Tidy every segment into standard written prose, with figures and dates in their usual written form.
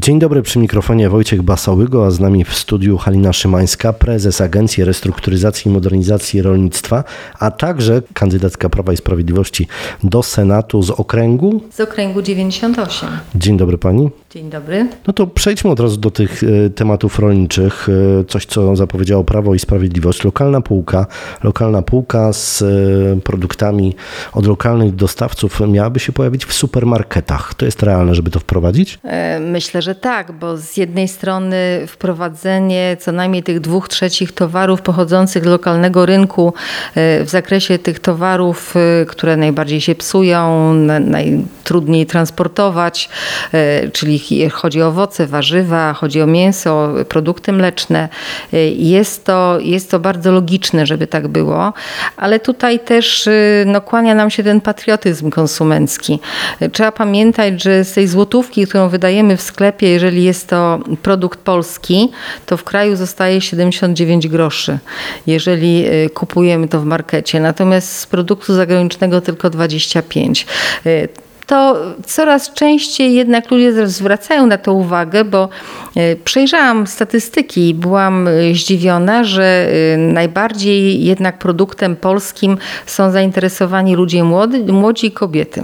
Dzień dobry, przy mikrofonie Wojciech Basałygo, a z nami w studiu Halina Szymańska, prezes Agencji Restrukturyzacji i Modernizacji Rolnictwa, a także kandydatka Prawa i Sprawiedliwości do Senatu z okręgu? Z okręgu 98. Dzień dobry pani. Dzień dobry. No to przejdźmy od razu do tych tematów rolniczych. Coś, co zapowiedziało Prawo i Sprawiedliwość. Lokalna półka z produktami od lokalnych dostawców miałaby się pojawić w supermarketach. To jest realne, żeby to wprowadzić? Myślę, że tak, bo z jednej strony wprowadzenie co najmniej tych 2/3 towarów pochodzących z lokalnego rynku w zakresie tych towarów, które najbardziej się psują, najtrudniej transportować, czyli chodzi o owoce, warzywa, chodzi o mięso, produkty mleczne. Jest to bardzo logiczne, żeby tak było, ale tutaj też kłania nam się ten patriotyzm konsumencki. Trzeba pamiętać, że z tej złotówki, którą wydajemy w sklepie, jeżeli jest to produkt polski, to w kraju zostaje 79 groszy, jeżeli kupujemy to w markecie. Natomiast z produktu zagranicznego tylko 25. To coraz częściej jednak ludzie zwracają na to uwagę, bo przejrzałam statystyki i byłam zdziwiona, że najbardziej jednak produktem polskim są zainteresowani ludzie młodzi i kobiety.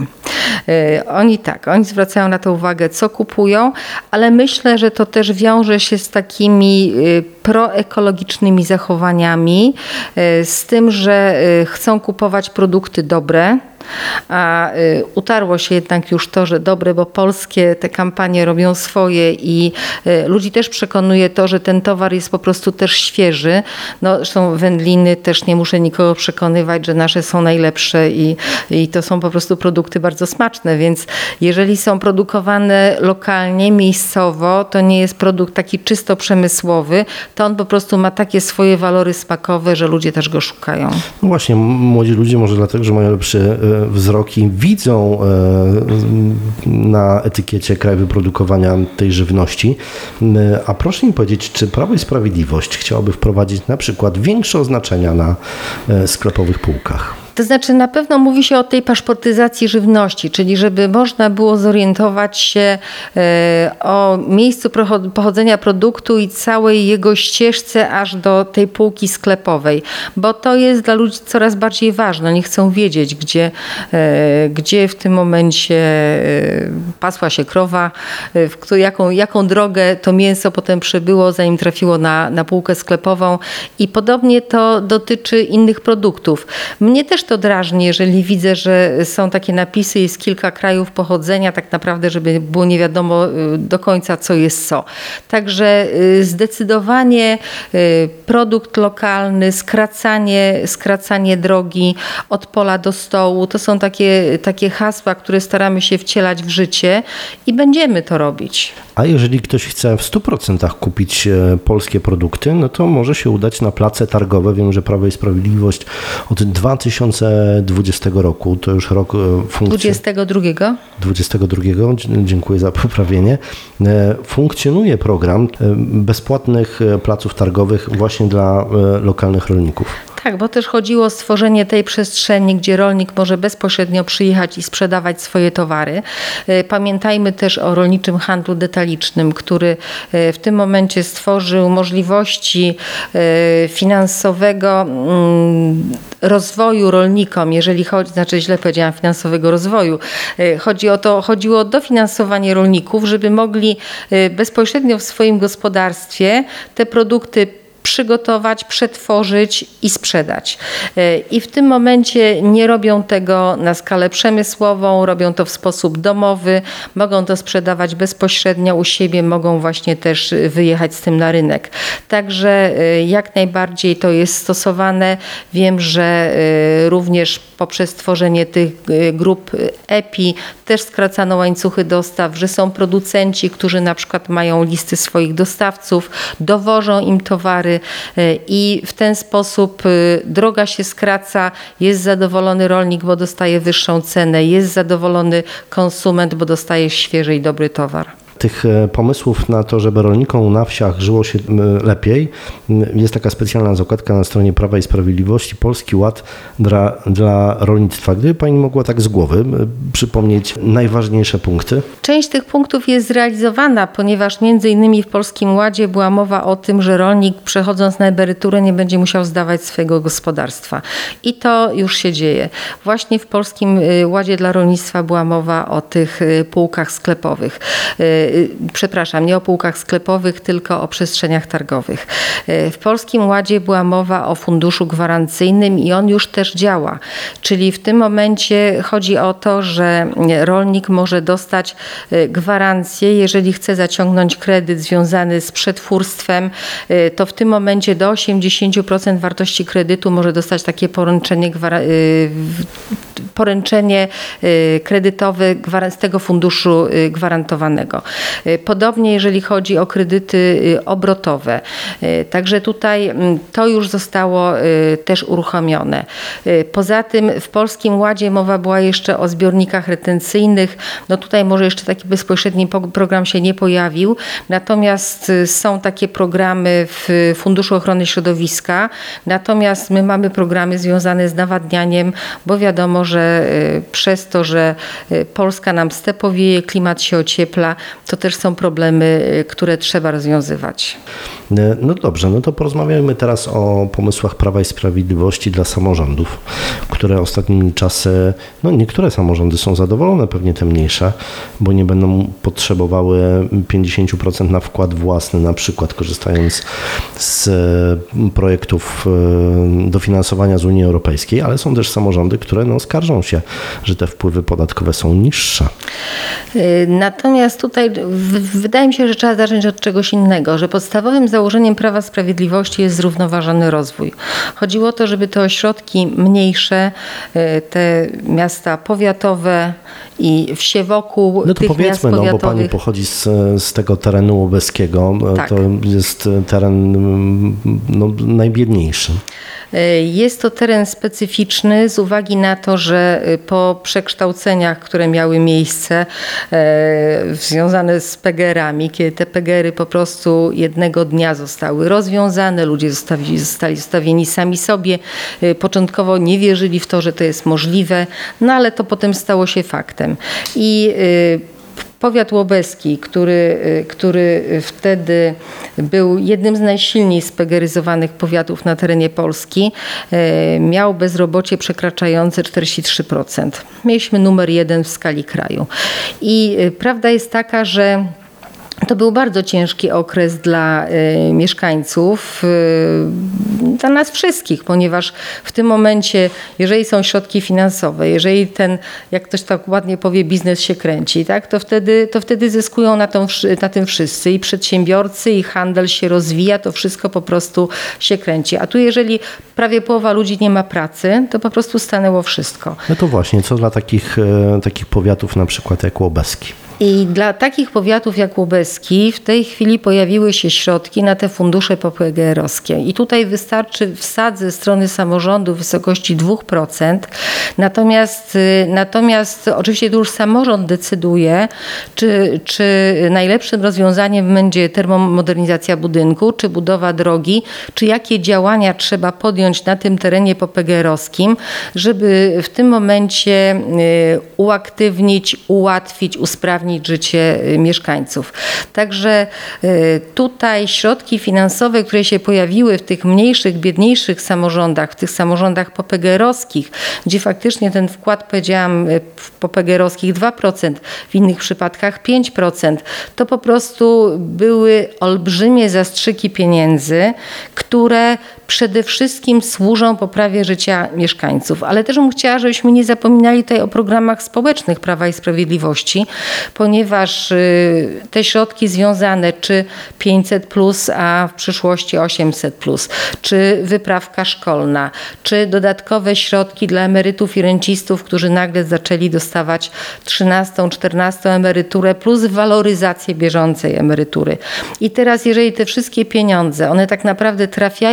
Oni zwracają na to uwagę, co kupują, ale myślę, że to też wiąże się z takimi proekologicznymi zachowaniami, z tym, że chcą kupować produkty dobre, a utarło się jednak już to, że dobre, bo polskie te kampanie robią swoje i ludzi też przekonuje to, że ten towar jest po prostu też świeży. Zresztą wędliny też nie muszę nikogo przekonywać, że nasze są najlepsze i to są po prostu produkty bardzo smaczne, więc jeżeli są produkowane lokalnie, miejscowo, to nie jest produkt taki czysto przemysłowy, to on po prostu ma takie swoje walory smakowe, że ludzie też go szukają. No właśnie, młodzi ludzie może dlatego, że mają lepszy wzrok i widzą na etykiecie kraj wyprodukowania tej żywności. A proszę mi powiedzieć, czy Prawo i Sprawiedliwość chciałoby wprowadzić na przykład większe oznaczenia na sklepowych półkach? To znaczy na pewno mówi się o tej paszportyzacji żywności, czyli żeby można było zorientować się o miejscu pochodzenia produktu i całej jego ścieżce aż do tej półki sklepowej, bo to jest dla ludzi coraz bardziej ważne. Oni chcą wiedzieć, gdzie w tym momencie pasła się krowa, jaką drogę to mięso potem przebyło, zanim trafiło na półkę sklepową i podobnie to dotyczy innych produktów. Mnie też to drażni, jeżeli widzę, że są takie napisy, jest kilka krajów pochodzenia, tak naprawdę, żeby było nie wiadomo do końca, co jest co. Także zdecydowanie produkt lokalny, skracanie drogi od pola do stołu, to są takie hasła, które staramy się wcielać w życie i będziemy to robić. A jeżeli ktoś chce w 100% kupić polskie produkty, no to może się udać na place targowe. Wiem, że Prawo i Sprawiedliwość od 2020 roku, to już rok funkcji... 22, dziękuję za poprawienie. Funkcjonuje program bezpłatnych placów targowych właśnie dla lokalnych rolników. Tak, bo też chodziło o stworzenie tej przestrzeni, gdzie rolnik może bezpośrednio przyjechać i sprzedawać swoje towary. Pamiętajmy też o rolniczym handlu detalicznym, który w tym momencie stworzył możliwości finansowego rozwoju rolnikom, jeżeli chodzi, źle powiedziałam, finansowego rozwoju. Chodziło o dofinansowanie rolników, żeby mogli bezpośrednio w swoim gospodarstwie te produkty przygotować, przetworzyć i sprzedać. I w tym momencie nie robią tego na skalę przemysłową, robią to w sposób domowy, mogą to sprzedawać bezpośrednio u siebie, mogą właśnie też wyjechać z tym na rynek. Także jak najbardziej to jest stosowane. Wiem, że również poprzez tworzenie tych grup EPI też skracano łańcuchy dostaw, że są producenci, którzy na przykład mają listy swoich dostawców, dowożą im towary i w ten sposób droga się skraca, jest zadowolony rolnik, bo dostaje wyższą cenę, jest zadowolony konsument, bo dostaje świeży i dobry towar. tych pomysłów na to, żeby rolnikom na wsiach żyło się lepiej, jest taka specjalna zakładka na stronie Prawa i Sprawiedliwości, Polski Ład dla rolnictwa. Gdyby pani mogła tak z głowy przypomnieć najważniejsze punkty? Część tych punktów jest zrealizowana, ponieważ między innymi w Polskim Ładzie była mowa o tym, że rolnik przechodząc na emeryturę nie będzie musiał zdawać swojego gospodarstwa. I to już się dzieje. Właśnie w Polskim Ładzie dla rolnictwa była mowa o tych półkach sklepowych. Przepraszam, nie o półkach sklepowych, tylko o przestrzeniach targowych. W Polskim Ładzie była mowa o funduszu gwarancyjnym i on już też działa. Czyli w tym momencie chodzi o to, że rolnik może dostać gwarancję, jeżeli chce zaciągnąć kredyt związany z przetwórstwem, to w tym momencie do 80% wartości kredytu może dostać takie poręczenie kredytowe z tego funduszu gwarantowanego. Podobnie jeżeli chodzi o kredyty obrotowe. Także tutaj to już zostało też uruchomione. Poza tym w Polskim Ładzie mowa była jeszcze o zbiornikach retencyjnych. No tutaj może jeszcze taki bezpośredni program się nie pojawił, natomiast są takie programy w Funduszu Ochrony Środowiska, natomiast my mamy programy związane z nawadnianiem, bo wiadomo, że przez to, że Polska nam stepowieje, klimat się ociepla, to też są problemy, które trzeba rozwiązywać. No dobrze, no to porozmawiajmy teraz o pomysłach Prawa i Sprawiedliwości dla samorządów, które ostatnimi czasy, no niektóre samorządy są zadowolone, pewnie te mniejsze, bo nie będą potrzebowały 50% na wkład własny, na przykład korzystając z projektów dofinansowania z Unii Europejskiej, ale są też samorządy, które skarżą się, że te wpływy podatkowe są niższe. Natomiast tutaj wydaje mi się, że trzeba zacząć od czegoś innego, że podstawowym założeniem Prawa Sprawiedliwości jest zrównoważony rozwój. Chodziło o to, żeby te ośrodki mniejsze, te miasta powiatowe i wsie wokół no to tych miast powiatowych. Bo pani pochodzi z tego terenu łubeskiego, tak. To jest teren najbiedniejszy. Jest to teren specyficzny z uwagi na to, że po przekształceniach, które miały miejsce związane z PGR-ami, kiedy te PGR-y po prostu jednego dnia zostały rozwiązane, ludzie zostali zostawieni sami sobie. Początkowo nie wierzyli w to, że to jest możliwe, no ale to potem stało się faktem. I powiat łobeski, który wtedy był jednym z najsilniej spegeryzowanych powiatów na terenie Polski, miał bezrobocie przekraczające 43%. Mieliśmy numer 1 w skali kraju. I prawda jest taka, że to był bardzo ciężki okres dla mieszkańców, dla nas wszystkich, ponieważ w tym momencie, jeżeli są środki finansowe, jeżeli ten, jak ktoś tak ładnie powie, biznes się kręci, tak, to wtedy zyskują na tym wszyscy, i przedsiębiorcy, i handel się rozwija, to wszystko po prostu się kręci. A tu jeżeli prawie połowa ludzi nie ma pracy, to po prostu stanęło wszystko. No to właśnie, co dla takich powiatów na przykład jak łobeski? I dla takich powiatów jak łobeski w tej chwili pojawiły się środki na te fundusze PGR-owskie. I tutaj wystarczy wsad ze strony samorządu w wysokości 2%. Natomiast oczywiście tu już samorząd decyduje, czy najlepszym rozwiązaniem będzie termomodernizacja budynku, czy budowa drogi, czy jakie działania trzeba podjąć na tym terenie PGR-owskim, żeby w tym momencie uaktywnić, ułatwić, usprawnić życie mieszkańców. Także tutaj środki finansowe, które się pojawiły w tych mniejszych, biedniejszych samorządach, w tych samorządach PGR-owskich, gdzie faktycznie ten wkład, powiedziałam, PGR-owskich 2%, w innych przypadkach 5%, to po prostu były olbrzymie zastrzyki pieniędzy, które przede wszystkim służą poprawie życia mieszkańców. Ale też bym chciała, żebyśmy nie zapominali tutaj o programach społecznych Prawa i Sprawiedliwości, ponieważ te środki związane, czy 500+, a w przyszłości 800+, czy wyprawka szkolna, czy dodatkowe środki dla emerytów i rencistów, którzy nagle zaczęli dostawać 13., 14. emeryturę plus waloryzację bieżącej emerytury. I teraz, jeżeli te wszystkie pieniądze, one tak naprawdę trafiają na lokalne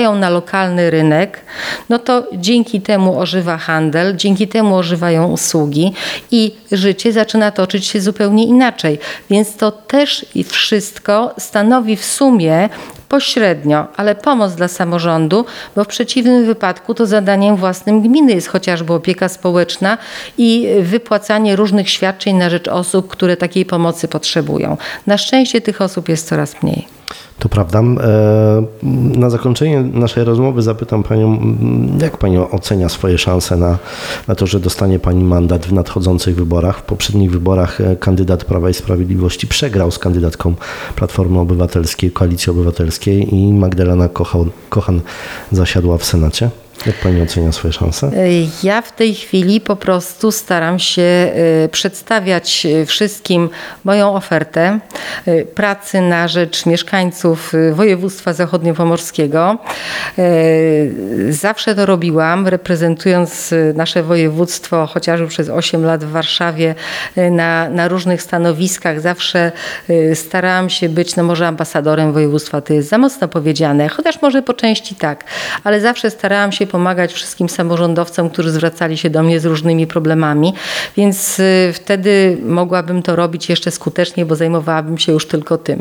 lokalny rynek, no to dzięki temu ożywa handel, dzięki temu ożywają usługi i życie zaczyna toczyć się zupełnie inaczej. Więc to też i wszystko stanowi w sumie pośrednio, ale pomoc dla samorządu, bo w przeciwnym wypadku to zadaniem własnym gminy jest chociażby opieka społeczna i wypłacanie różnych świadczeń na rzecz osób, które takiej pomocy potrzebują. Na szczęście tych osób jest coraz mniej. To prawda. Na zakończenie naszej rozmowy zapytam Panią, jak Pani ocenia swoje szanse na to, że dostanie Pani mandat w nadchodzących wyborach? W poprzednich wyborach kandydat Prawa i Sprawiedliwości przegrał z kandydatką Platformy Obywatelskiej, Koalicji Obywatelskiej i Magdalena Kochan zasiadła w Senacie. Jak Pani ocenia swoje szanse? Ja w tej chwili po prostu staram się przedstawiać wszystkim moją ofertę pracy na rzecz mieszkańców województwa zachodniopomorskiego. Zawsze to robiłam, reprezentując nasze województwo chociażby przez 8 lat w Warszawie na różnych stanowiskach. Zawsze starałam się być, no może ambasadorem województwa, to jest za mocno powiedziane, chociaż może po części tak, ale zawsze starałam się pomagać wszystkim samorządowcom, którzy zwracali się do mnie z różnymi problemami, więc wtedy mogłabym to robić jeszcze skuteczniej, bo zajmowałabym się już tylko tym.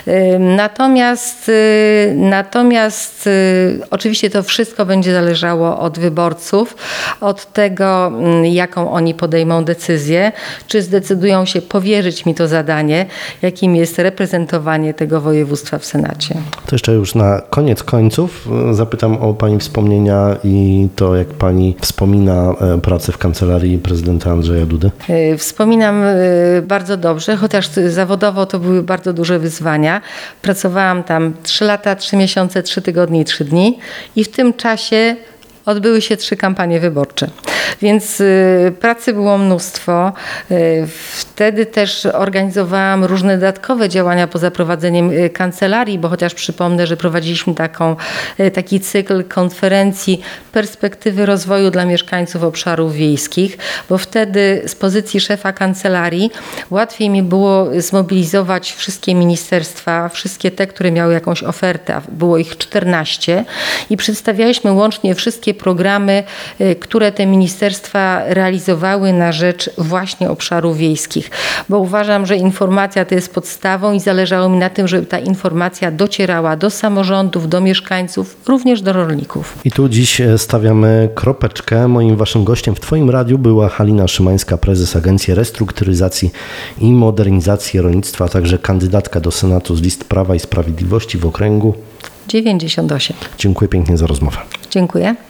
Natomiast oczywiście to wszystko będzie zależało od wyborców, od tego, jaką oni podejmą decyzję, czy zdecydują się powierzyć mi to zadanie, jakim jest reprezentowanie tego województwa w Senacie. To jeszcze już na koniec końców zapytam o Pani wspomnienia i to, jak Pani wspomina pracę w kancelarii prezydenta Andrzeja Dudy. Wspominam bardzo dobrze, chociaż zawodowo to były bardzo duże wyzwania. Pracowałam tam 3 lata, 3 miesiące, 3 tygodnie i 3 dni i w tym czasie odbyły się 3 kampanie wyborcze. Więc pracy było mnóstwo. Wtedy też organizowałam różne dodatkowe działania poza prowadzeniem kancelarii, bo chociaż przypomnę, że prowadziliśmy taki cykl konferencji perspektywy rozwoju dla mieszkańców obszarów wiejskich, bo wtedy z pozycji szefa kancelarii łatwiej mi było zmobilizować wszystkie ministerstwa, wszystkie te, które miały jakąś ofertę, a było ich 14 i przedstawialiśmy łącznie wszystkie programy, które te ministerstwa realizowały na rzecz właśnie obszarów wiejskich, bo uważam, że informacja to jest podstawą i zależało mi na tym, żeby ta informacja docierała do samorządów, do mieszkańców, również do rolników. I tu dziś stawiamy kropeczkę. Moim waszym gościem w Twoim radiu była Halina Szymańska, prezes Agencji Restrukturyzacji i Modernizacji Rolnictwa, a także kandydatka do Senatu z list Prawa i Sprawiedliwości w okręgu 98. Dziękuję pięknie za rozmowę. Dziękuję.